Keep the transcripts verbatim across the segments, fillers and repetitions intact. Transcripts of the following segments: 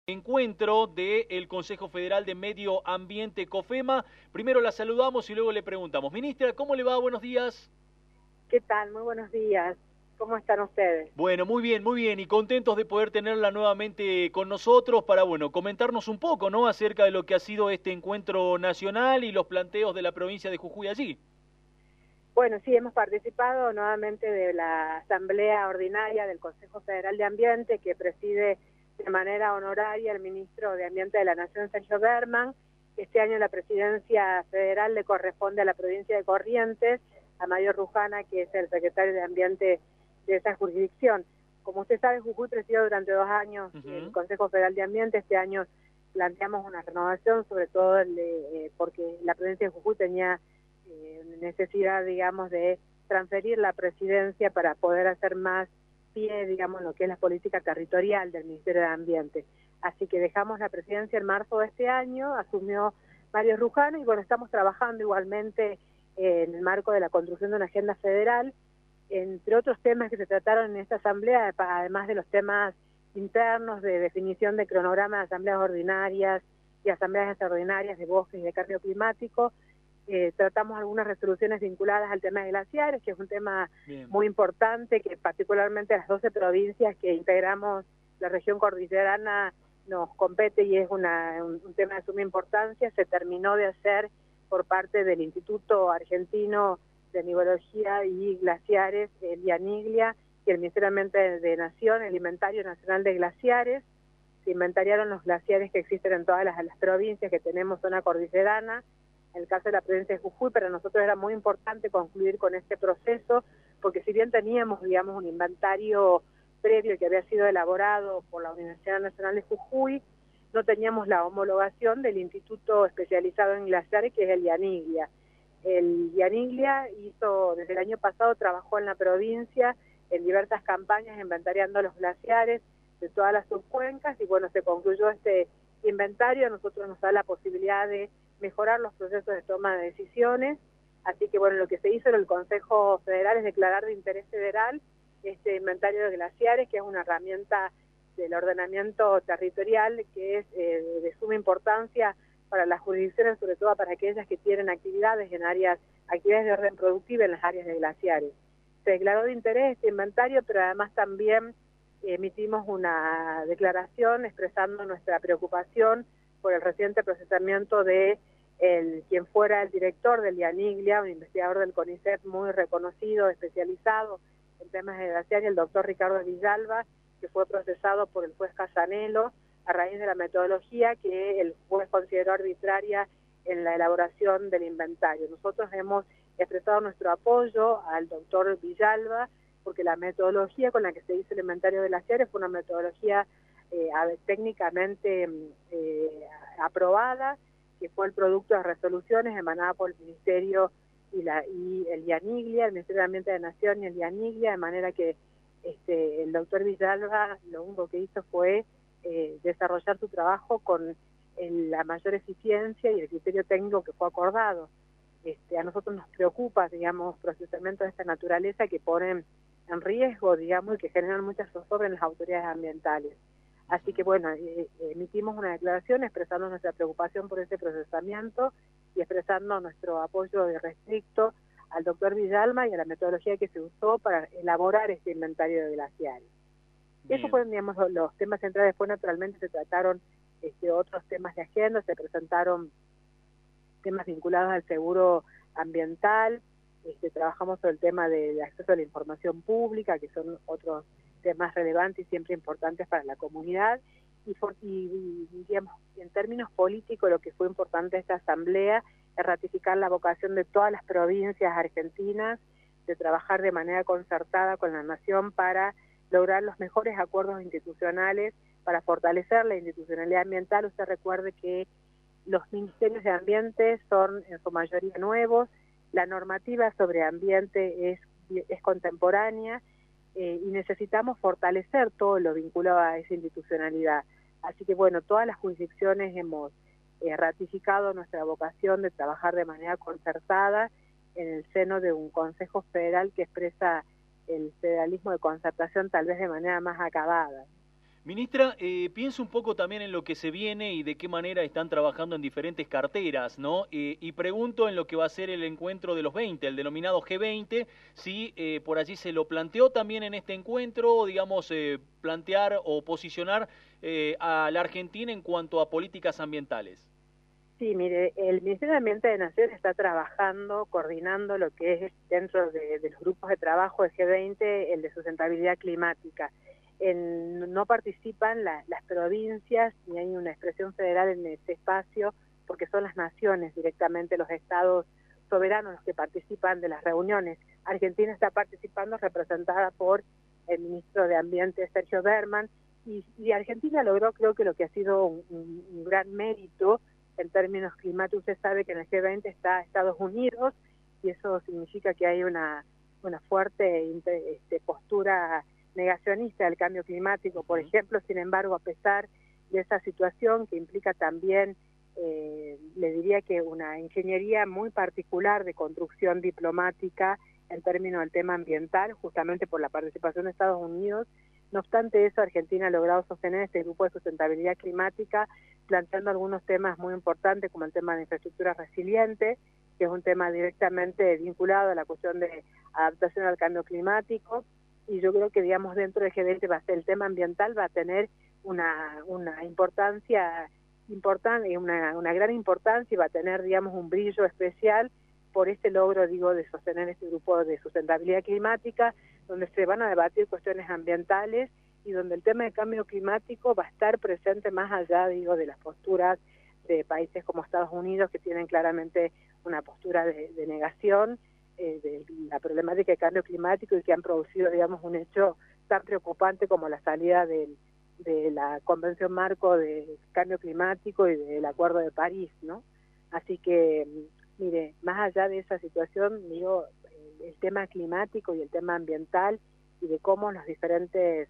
Encuentro del Consejo Federal de Medio Ambiente, COFEMA. Primero la saludamos y luego le preguntamos. Ministra, ¿cómo le va? Buenos días. ¿Qué tal? Muy buenos días. ¿Cómo están ustedes? Bueno, muy bien, muy bien. Y contentos de poder tenerla nuevamente con nosotros para, bueno, comentarnos un poco, ¿no?, acerca de lo que ha sido este encuentro nacional y los planteos de la provincia de Jujuy allí. Bueno, sí, hemos participado nuevamente de la Asamblea Ordinaria del Consejo Federal de Ambiente, que preside de manera honoraria el Ministro de Ambiente de la Nación, Sergio Berman. Este año la presidencia federal le corresponde a la provincia de Corrientes, a Mario Rujana, que es el secretario de Ambiente de esa jurisdicción. Como usted sabe, Jujuy presidió durante dos años uh-huh. el Consejo Federal de Ambiente. Este año planteamos una renovación, sobre todo eh, porque la provincia de Jujuy tenía eh, necesidad, digamos, de transferir la presidencia para poder hacer más pie, digamos, lo que es la política territorial del Ministerio de Ambiente. Así que dejamos la presidencia en marzo de este año, asumió Mario Rujana y bueno, estamos trabajando igualmente en el marco de la construcción de una agenda federal, entre otros temas que se trataron en esta asamblea, además de los temas internos de definición de cronograma de asambleas ordinarias y asambleas extraordinarias de bosques y de cambio climático. Eh, tratamos algunas resoluciones vinculadas al tema de glaciares, que es un tema Bien. muy importante, que particularmente a las doce provincias que integramos la región cordillerana nos compete y es una, un, un tema de suma importancia. Se terminó de hacer por parte del Instituto Argentino de Nivología y Glaciares, el IANIGLIA, y el Ministerio de Ambiente de Nación, el Inventario Nacional de Glaciares. Se inventariaron los glaciares que existen en todas las, las provincias que tenemos zona cordillerana. En el caso de la provincia de Jujuy, para nosotros era muy importante concluir con este proceso, porque si bien teníamos, digamos, un inventario previo que había sido elaborado por la Universidad Nacional de Jujuy, no teníamos la homologación del Instituto Especializado en Glaciares, que es el IANIGLIA. El IANIGLIA hizo, desde el año pasado, trabajó en la provincia en diversas campañas inventariando los glaciares de todas las subcuencas y bueno, se concluyó este inventario. A nosotros nos da la posibilidad de mejorar los procesos de toma de decisiones, así que bueno, lo que se hizo en el Consejo Federal es declarar de interés federal este inventario de glaciares, que es una herramienta del ordenamiento territorial que es eh, de suma importancia para las jurisdicciones, sobre todo para aquellas que tienen actividades en áreas, actividades de orden productivo en las áreas de glaciares. Se declaró de interés este inventario, pero además también emitimos una declaración expresando nuestra preocupación por el reciente procesamiento de el, quien fuera el director del IANIGLIA, un investigador del CONICET muy reconocido, especializado en temas de glaciares, el doctor Ricardo Villalba, que fue procesado por el juez Casanelo a raíz de la metodología que el juez consideró arbitraria en la elaboración del inventario. Nosotros hemos expresado nuestro apoyo al doctor Villalba, porque la metodología con la que se hizo el inventario de glaciares fue una metodología eh, técnicamente eh, aprobada, que fue el producto de resoluciones emanadas por el Ministerio y, la, y el IANIGLIA, el Ministerio de Ambiente de Nación y el IANIGLIA, de manera que este, el doctor Villalba lo único que hizo fue eh, desarrollar su trabajo con el, la mayor eficiencia y el criterio técnico que fue acordado. Este, a nosotros nos preocupa, digamos, procesamientos de esta naturaleza que ponen en riesgo, digamos, y que generan muchas zozobra en las autoridades ambientales. Así que, bueno, eh, emitimos una declaración expresando nuestra preocupación por este procesamiento y expresando nuestro apoyo irrestricto al doctor Villalba y a la metodología que se usó para elaborar este inventario de glaciares. Bien. Esos fueron, digamos, los temas centrales. Después, naturalmente, se trataron este, otros temas de agenda, se presentaron temas vinculados al seguro ambiental, este, trabajamos sobre el tema de, de acceso a la información pública, que son otros temas relevantes y siempre importantes para la comunidad, y, y, y digamos, en términos políticos lo que fue importante esta asamblea es ratificar la vocación de todas las provincias argentinas de trabajar de manera concertada con la nación para lograr los mejores acuerdos institucionales para fortalecer la institucionalidad ambiental. Usted recuerde que los ministerios de ambiente son en su mayoría nuevos, la normativa sobre ambiente es, es contemporánea eh, y necesitamos fortalecer todo lo vinculado a esa institucionalidad. Así que bueno, todas las jurisdicciones hemos eh, ratificado nuestra vocación de trabajar de manera concertada en el seno de un Consejo Federal que expresa el federalismo de concertación tal vez de manera más acabada. Ministra, eh, pienso un poco también en lo que se viene y de qué manera están trabajando en diferentes carteras, ¿no? Eh, y pregunto en lo que va a ser el encuentro de los veinte, el denominado G veinte, si eh, por allí se lo planteó también en este encuentro, digamos, eh, plantear o posicionar eh, a la Argentina en cuanto a políticas ambientales. Sí, mire, el Ministerio de Ambiente de Nación está trabajando, coordinando lo que es dentro de, de los grupos de trabajo de G veinte, el de sustentabilidad climática. En, no participan la, las provincias, ni hay una expresión federal en ese espacio, porque son las naciones directamente, los estados soberanos los que participan de las reuniones. Argentina está participando representada por el ministro de Ambiente, Sergio Berman, y, y Argentina logró, creo que lo que ha sido un, un, un gran mérito en términos climáticos. Usted sabe que en el G veinte está Estados Unidos y eso significa que hay una, una fuerte este, postura negacionista del cambio climático, por ejemplo. Sin embargo, a pesar de esa situación que implica también, eh, le diría que una ingeniería muy particular de construcción diplomática en términos del tema ambiental, justamente por la participación de Estados Unidos. No obstante eso, Argentina ha logrado sostener este grupo de sustentabilidad climática, planteando algunos temas muy importantes, como el tema de infraestructura resiliente, que es un tema directamente vinculado a la cuestión de adaptación al cambio climático. Y yo creo que, digamos, dentro del G veinte va a ser el tema ambiental, va a tener una, una importancia importante, una, una gran importancia, y va a tener, digamos, un brillo especial por este logro, digo, de sostener este grupo de sustentabilidad climática, donde se van a debatir cuestiones ambientales y donde el tema del cambio climático va a estar presente más allá, digo, de las posturas de países como Estados Unidos, que tienen claramente una postura de, de negación eh, de la problemática del cambio climático y que han producido, digamos, un hecho tan preocupante como la salida del, de la Convención Marco de Cambio Climático y del Acuerdo de París, ¿no? Así que, mire, más allá de esa situación, digo, el tema climático y el tema ambiental y de cómo las diferentes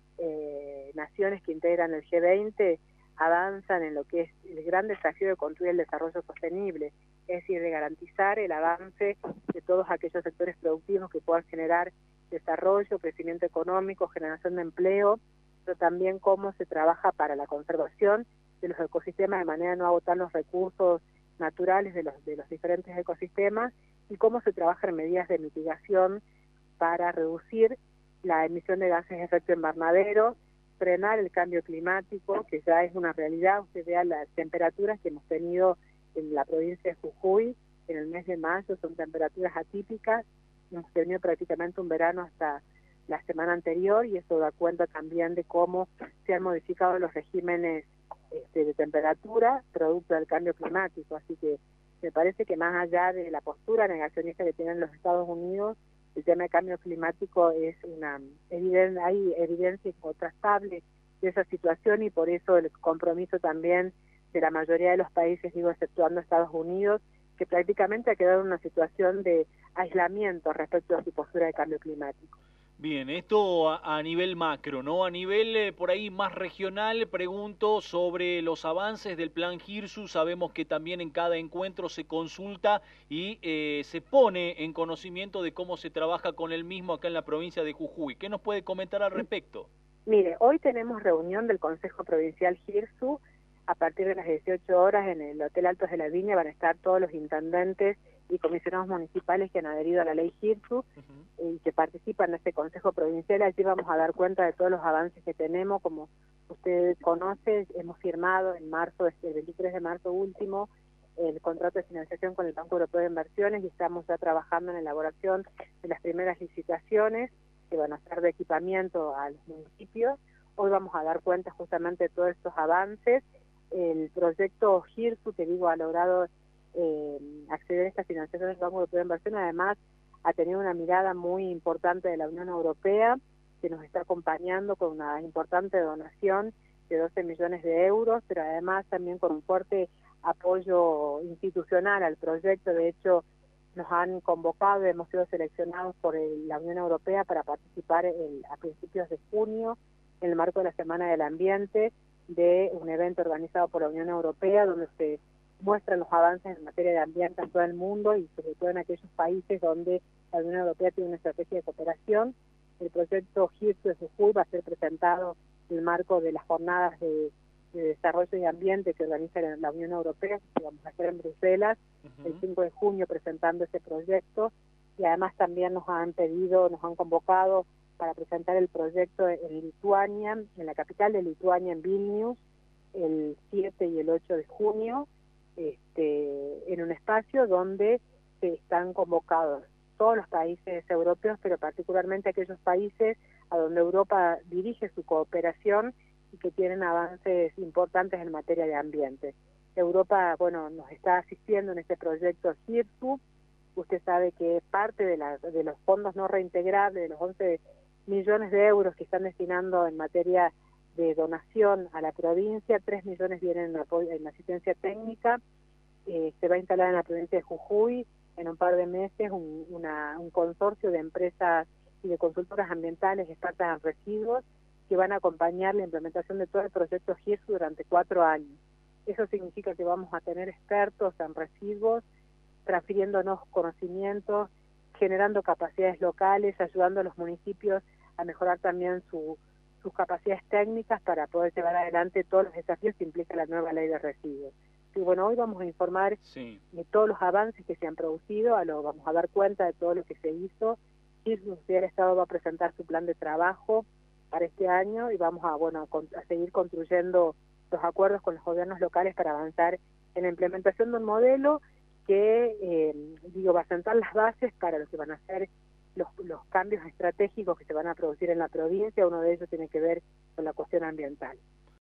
eh, naciones que integran el G veinte avanzan en lo que es el gran desafío de construir el desarrollo sostenible, es decir, de garantizar el avance de todos aquellos sectores productivos que puedan generar desarrollo, crecimiento económico, generación de empleo, pero también cómo se trabaja para la conservación de los ecosistemas de manera de no agotar los recursos naturales de los, de los diferentes ecosistemas, y cómo se trabaja en medidas de mitigación para reducir la emisión de gases de efecto invernadero, frenar el cambio climático, que ya es una realidad. Usted vea las temperaturas que hemos tenido en la provincia de Jujuy en el mes de mayo, son temperaturas atípicas, hemos tenido prácticamente un verano hasta la semana anterior, y eso da cuenta también de cómo se han modificado los regímenes este, de temperatura producto del cambio climático. Así que me parece que más allá de la postura negacionista que tienen los Estados Unidos, el tema de cambio climático es una evidente, hay evidencia incontrastable de esa situación, y por eso el compromiso también de la mayoría de los países, digo, exceptuando Estados Unidos, que prácticamente ha quedado en una situación de aislamiento respecto a su postura de cambio climático. Bien, esto a, a nivel macro, ¿no? A nivel eh, por ahí más regional, pregunto sobre los avances del plan GIRSU. Sabemos que también en cada encuentro se consulta y eh, se pone en conocimiento de cómo se trabaja con el mismo acá en la provincia de Jujuy. ¿Qué nos puede comentar al respecto? Mire, hoy tenemos reunión del Consejo Provincial GIRSU. A partir de las dieciocho horas en el Hotel Altos de la Viña van a estar todos los intendentes y comisionados municipales que han adherido a la ley GIRSU uh-huh. y que participan en este Consejo Provincial. Allí vamos a dar cuenta de todos los avances que tenemos. Como usted conoce, hemos firmado en marzo, el veintitrés de marzo último, el contrato de financiación con el Banco Europeo de Inversiones, y estamos ya trabajando en la elaboración de las primeras licitaciones que van a ser de equipamiento a los municipios. Hoy vamos a dar cuenta justamente de todos estos avances. El proyecto GIRSU, que digo, ha logrado eh, acceder a esta financiación del Banco Europeo de Inversión. Además, ha tenido una mirada muy importante de la Unión Europea, que nos está acompañando con una importante donación de doce millones de euros, pero además también con un fuerte apoyo institucional al proyecto. De hecho, nos han convocado, hemos sido seleccionados por el, la Unión Europea para participar el, a principios de junio, en el marco de la Semana del Ambiente, de un evento organizado por la Unión Europea, donde se muestran los avances en materia de ambiente en todo el mundo y sobre todo en aquellos países donde la Unión Europea tiene una estrategia de cooperación. El proyecto GIRSU de Jujuy va a ser presentado el marco de las jornadas de, de desarrollo y ambiente que organiza la Unión Europea, que vamos a hacer en Bruselas uh-huh. el cinco de junio presentando ese proyecto, y además también nos han pedido, nos han convocado para presentar el proyecto en Lituania, en la capital de Lituania, en Vilnius, el siete y el ocho de junio, este, en un espacio donde se están convocados todos los países europeos, pero particularmente aquellos países a donde Europa dirige su cooperación y que tienen avances importantes en materia de ambiente. Europa, bueno, nos está asistiendo en este proyecto CIRSU. Usted sabe que parte de, la, de los fondos no reintegrables, de los once millones de euros que están destinando en materia de donación a la provincia, tres millones vienen en, apoyo, en asistencia técnica. Eh, se va a instalar en la provincia de Jujuy en un par de meses un, una, un consorcio de empresas y de consultoras ambientales expertas en residuos que van a acompañar la implementación de todo el proyecto GIRSU durante cuatro años. Eso significa que vamos a tener expertos en residuos, transfiriéndonos conocimientos, generando capacidades locales, ayudando a los municipios a mejorar también su, sus capacidades técnicas para poder llevar adelante todos los desafíos que implica la nueva ley de residuos. Y bueno, hoy vamos a informar sí. de todos los avances que se han producido, a lo, vamos a dar cuenta de todo lo que se hizo. Y el Estado va a presentar su plan de trabajo para este año y vamos a, bueno, a, a seguir construyendo los acuerdos con los gobiernos locales para avanzar en la implementación de un modelo que, eh, digo, va a sentar las bases para lo que van a ser los, los cambios estratégicos que se van a producir en la provincia. Uno de ellos tiene que ver con la cuestión ambiental.